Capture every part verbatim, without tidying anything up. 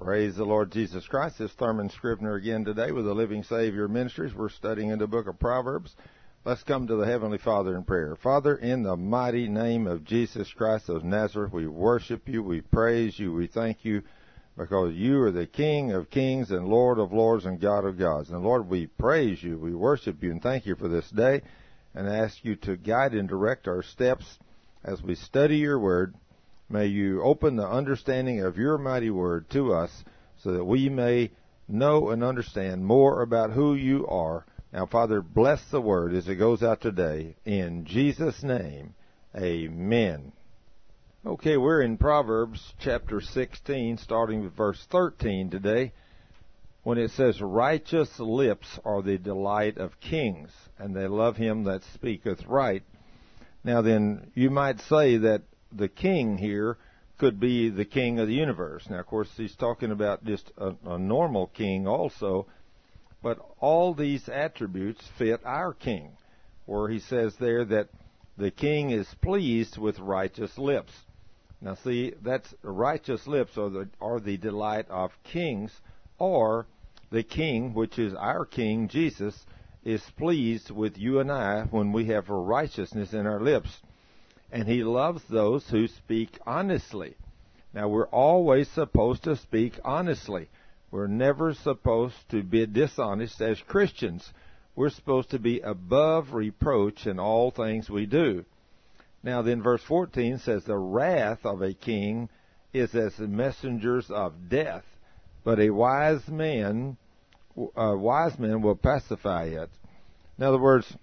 Praise the Lord Jesus Christ. This is Thurman Scrivener again today with the Living Savior Ministries. We're studying in the book of Proverbs. Let's come to the Heavenly Father in prayer. Father, in the mighty name of Jesus Christ of Nazareth, we worship you, we praise you, we thank you because you are the King of kings and Lord of lords and God of gods. And Lord, we praise you, we worship you, and thank you for this day, and ask you to guide and direct our steps as we study your word. May you open the understanding of your mighty word to us so that we may know and understand more about who you are. Now, Father, bless the word as it goes out today. In Jesus' name, amen. Okay, we're in Proverbs chapter sixteen, starting with verse thirteen today, when it says, "Righteous lips are the delight of kings, and they love him that speaketh right." Now then, you might say that the king here could be the king of the universe. Now, of course, he's talking about just a, a normal king also, but all these attributes fit our king, where he says there that the king is pleased with righteous lips. Now, see, that's righteous lips are the, are the delight of kings, or the king, which is our king, Jesus, is pleased with you and I when we have righteousness in our lips. And he loves those who speak honestly. Now, we're always supposed to speak honestly. We're never supposed to be dishonest as Christians. We're supposed to be above reproach in all things we do. Now, then verse fourteen says, "The wrath of a king is as the messengers of death, but a wise man, a wise man will pacify it." In other words,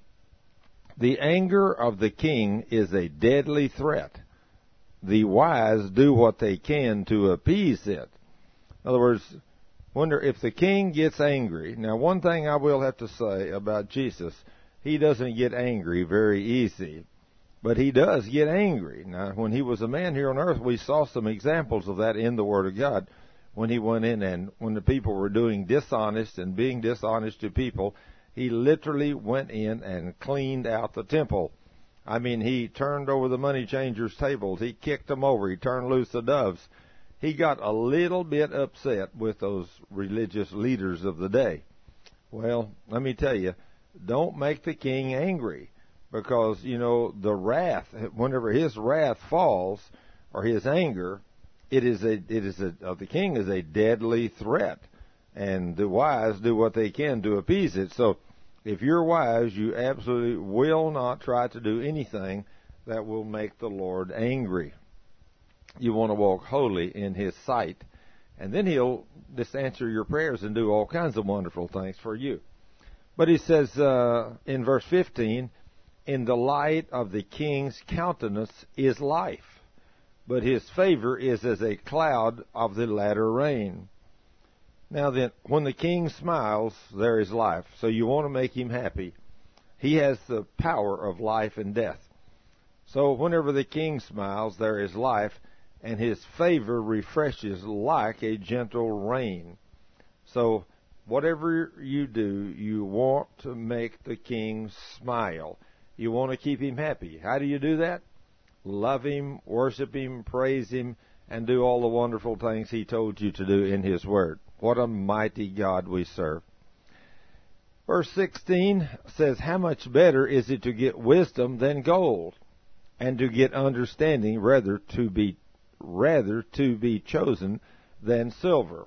the anger of the king is a deadly threat. The wise do what they can to appease it. In other words, wonder if the king gets angry. Now, one thing I will have to say about Jesus, he doesn't get angry very easy, but he does get angry. Now, when he was a man here on earth, we saw some examples of that in the Word of God. When he went in and when the people were doing dishonest and being dishonest to people, he literally went in and cleaned out the temple. I mean, he turned over the money changers' tables. He kicked them over. He turned loose the doves. He got a little bit upset with those religious leaders of the day. Well, let me tell you, don't make the king angry, because, you know, the wrath, whenever his wrath falls, or his anger, it is a, it is a, uh, the king is a deadly threat. And the wise do what they can to appease it. So if you're wise, you absolutely will not try to do anything that will make the Lord angry. You want to walk holy in his sight, and then he'll just answer your prayers and do all kinds of wonderful things for you. But he says uh, in verse fifteen, "In the light of the king's countenance is life, but his favor is as a cloud of the latter rain." Now then, when the king smiles, there is life. So you want to make him happy. He has the power of life and death. So whenever the king smiles, there is life, and his favor refreshes like a gentle rain. So whatever you do, you want to make the king smile. You want to keep him happy. How do you do that? Love him, worship him, praise him, and do all the wonderful things he told you to do in his word. What a mighty God we serve. Verse sixteen says, "How much better is it to get wisdom than gold, and to get understanding rather to be rather to be chosen than silver."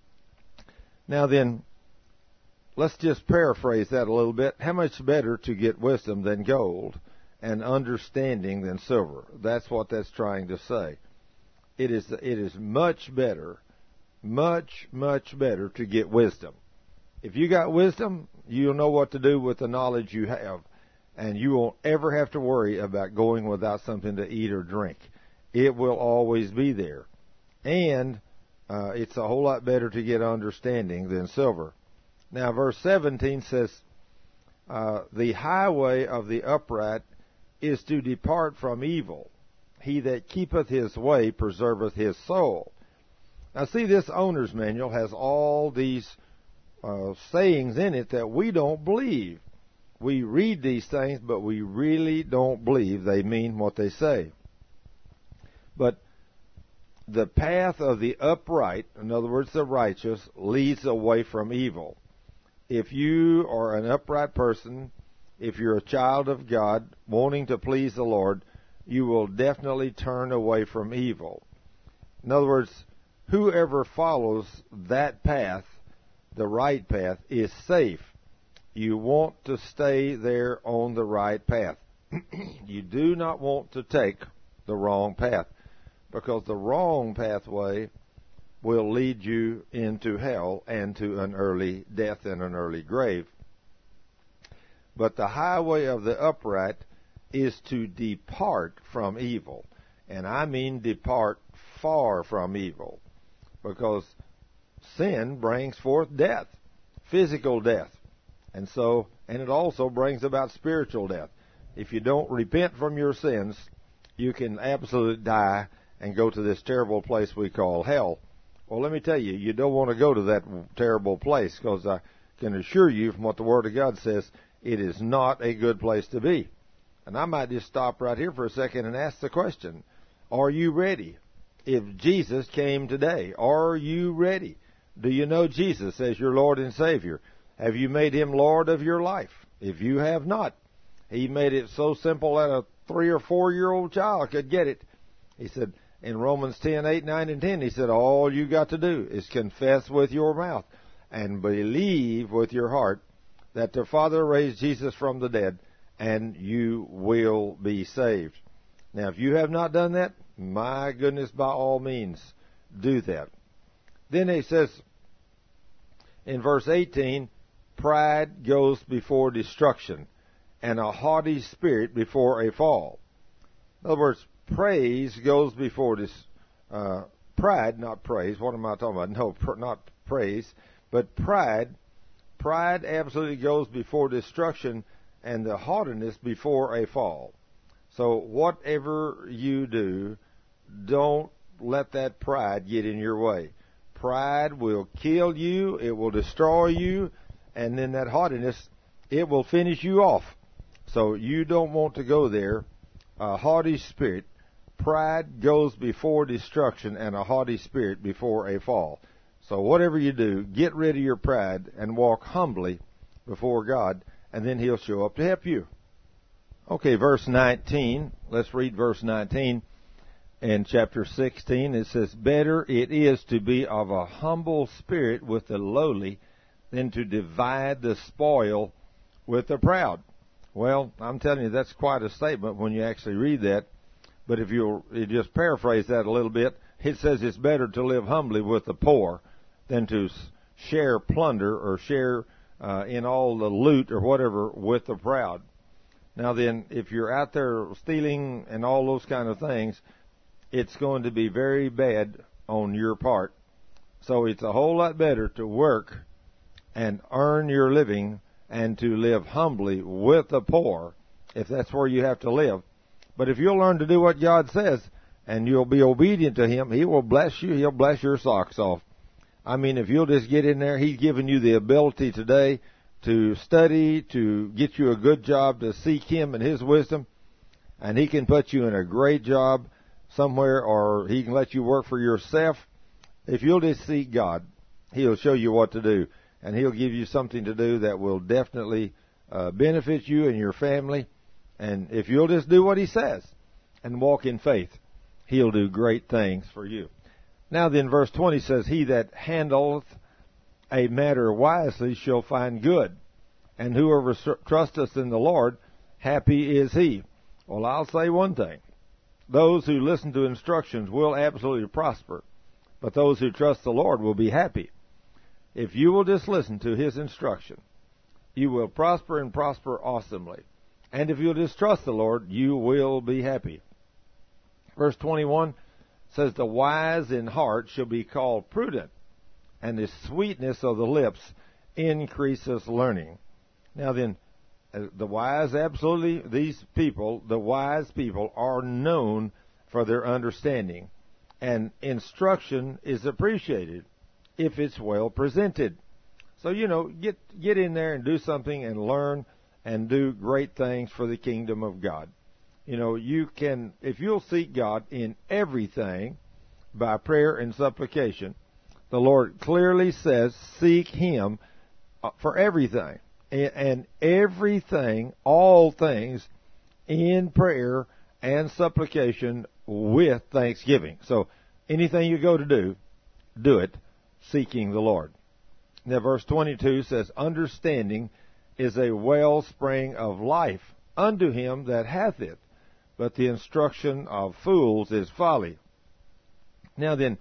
Now then, let's just paraphrase that a little bit. How much better to get wisdom than gold, and understanding than silver? That's what that's trying to say. It is it is much better. Much, much better to get wisdom. If you got wisdom, you'll know what to do with the knowledge you have, and you won't ever have to worry about going without something to eat or drink. It will always be there. And uh, it's a whole lot better to get understanding than silver. Now, verse seventeen says, uh, "The highway of the upright is to depart from evil. He that keepeth his way preserveth his soul." Now, see, this owner's manual has all these uh, sayings in it that we don't believe. We read these things, but we really don't believe they mean what they say. But the path of the upright, in other words, the righteous, leads away from evil. If you are an upright person, if you're a child of God, wanting to please the Lord, you will definitely turn away from evil. In other words, whoever follows that path, the right path, is safe. You want to stay there on the right path. You do not want to take the wrong path, because the wrong pathway will lead you into hell and to an early death and an early grave. But the highway of the upright is to depart from evil. And I mean depart far from evil, because sin brings forth death, physical death. And so, and it also brings about spiritual death. If you don't repent from your sins, you can absolutely die and go to this terrible place we call hell. Well, let me tell you, you don't want to go to that terrible place, because I can assure you from what the Word of God says, it is not a good place to be. And I might just stop right here for a second and ask the question, are you ready? If Jesus came today, are you ready? Do you know Jesus as your Lord and Savior? Have you made Him Lord of your life? If you have not, He made it so simple that a three or four year old child could get it. He said in Romans ten, eight, nine, and ten, He said, all you got to do is confess with your mouth and believe with your heart that the Father raised Jesus from the dead, and you will be saved. Now, if you have not done that, my goodness, by all means, do that. Then He says in verse eighteen, pride goes before destruction, and a haughty spirit before a fall. In other words, praise goes before this, uh, pride, not praise. What am I talking about? No, pr- not praise, but pride. Pride absolutely goes before destruction, and the haughtiness before a fall. So whatever you do, don't let that pride get in your way. Pride will kill you, it will destroy you, and then that haughtiness, it will finish you off. So you don't want to go there. A haughty spirit, pride goes before destruction, and a haughty spirit before a fall. So whatever you do, get rid of your pride and walk humbly before God, and then He'll show up to help you. Okay, verse nineteen. Let's read verse nineteen in chapter sixteen. It says, better it is to be of a humble spirit with the lowly than to divide the spoil with the proud. Well, I'm telling you, that's quite a statement when you actually read that. But if you'll you just paraphrase that a little bit, it says it's better to live humbly with the poor than to share plunder or share uh, in all the loot or whatever with the proud. Now then, if you're out there stealing and all those kind of things, it's going to be very bad on your part. So it's a whole lot better to work and earn your living and to live humbly with the poor, if that's where you have to live. But if you'll learn to do what God says and you'll be obedient to Him, He will bless you. He'll bless your socks off. I mean, if you'll just get in there, He's given you the ability today to study, to get you a good job, to seek Him and His wisdom, and He can put you in a great job somewhere, or He can let you work for yourself. If you'll just seek God, He'll show you what to do, and He'll give you something to do that will definitely uh, benefit you and your family. And if you'll just do what He says and walk in faith, He'll do great things for you. Now then, verse twenty says, he that handleth a matter wisely shall find good, and whoever trusteth in the Lord, happy is he. Well, I'll say one thing. Those who listen to instructions will absolutely prosper, but those who trust the Lord will be happy. If you will just listen to His instruction, you will prosper and prosper awesomely. And if you'll just trust the Lord, you will be happy. Verse twenty-one says, the wise in heart shall be called prudent, and the sweetness of the lips increases learning. Now then, the wise, absolutely, these people, the wise people, are known for their understanding. And instruction is appreciated if it's well presented. So, you know, get get in there and do something and learn and do great things for the kingdom of God. You know, you can, if you'll seek God in everything, by prayer and supplication. The Lord clearly says, seek Him for everything. And everything, all things, in prayer and supplication with thanksgiving. So, anything you go to do, do it seeking the Lord. Now, verse twenty-two says, understanding is a wellspring of life unto him that hath it, but the instruction of fools is folly. Now then,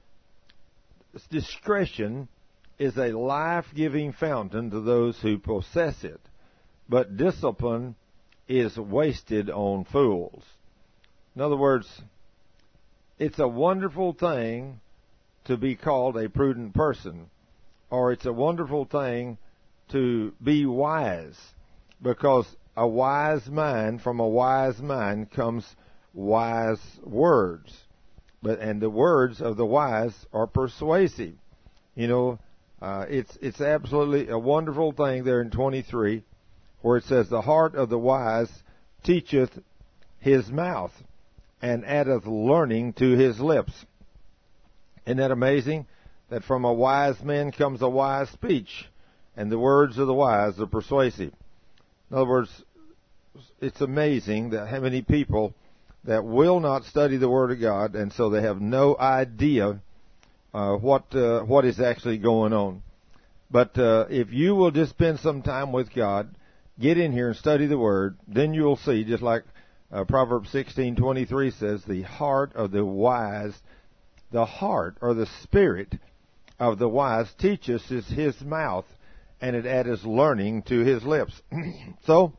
discretion is a life-giving fountain to those who possess it, but discipline is wasted on fools. In other words, it's a wonderful thing to be called a prudent person, or it's a wonderful thing to be wise, because a wise mind, from a wise mind comes wise words. But and the words of the wise are persuasive. You know, uh, it's it's absolutely a wonderful thing there in twenty-three, where it says, the heart of the wise teacheth his mouth, and addeth learning to his lips. Isn't that amazing? That from a wise man comes a wise speech, and the words of the wise are persuasive. In other words, it's amazing that how many people that will not study the Word of God, and so they have no idea uh, what uh, what is actually going on. But uh, if you will just spend some time with God, get in here and study the Word, then you'll see, just like uh, Proverbs sixteen twenty-three says, the heart of the wise, the heart or the spirit of the wise teaches his, his mouth, and it adds learning to his lips. So,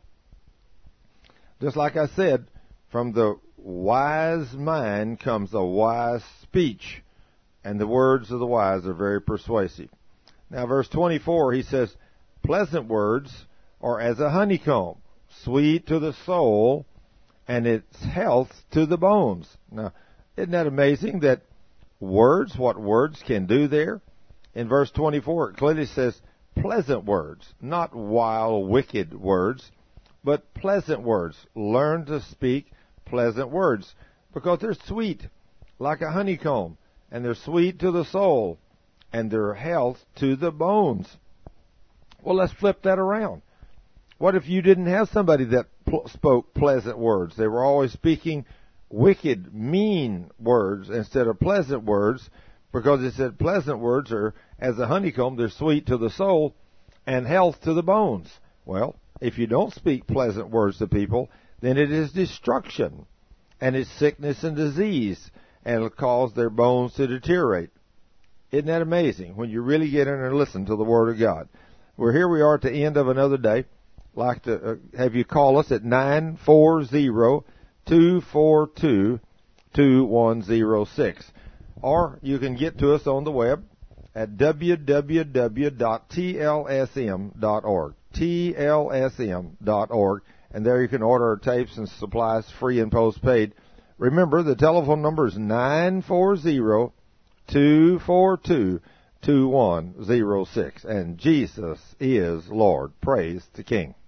just like I said, from the wise mind comes a wise speech, and the words of the wise are very persuasive. Now, verse twenty-four, he says, pleasant words are as a honeycomb, sweet to the soul, and its health to the bones. Now, isn't that amazing that words, what words can do there? In verse twenty-four, it clearly says pleasant words, not wild, wicked words, but pleasant words. Learn to speak pleasant words, because they're sweet, like a honeycomb, and they're sweet to the soul, and their health to the bones. Well, let's flip that around. What if you didn't have somebody that pl- spoke pleasant words? They were always speaking wicked, mean words instead of pleasant words, because it said pleasant words are as a honeycomb, they're sweet to the soul, and health to the bones. Well, if you don't speak pleasant words to people, then it is destruction, and it's sickness and disease, and it'll cause their bones to deteriorate. Isn't that amazing when you really get in and listen to the Word of God? Well, here we are at the end of another day. I'd like to uh, have you call us at nine four zero, two four two, two one zero six. Or you can get to us on the web at w w w dot t l s m dot org. T L S M dot org. And there you can order our tapes and supplies free and postpaid. Remember, the telephone number is nine four zero, two four two, two one zero six. And Jesus is Lord. Praise the King.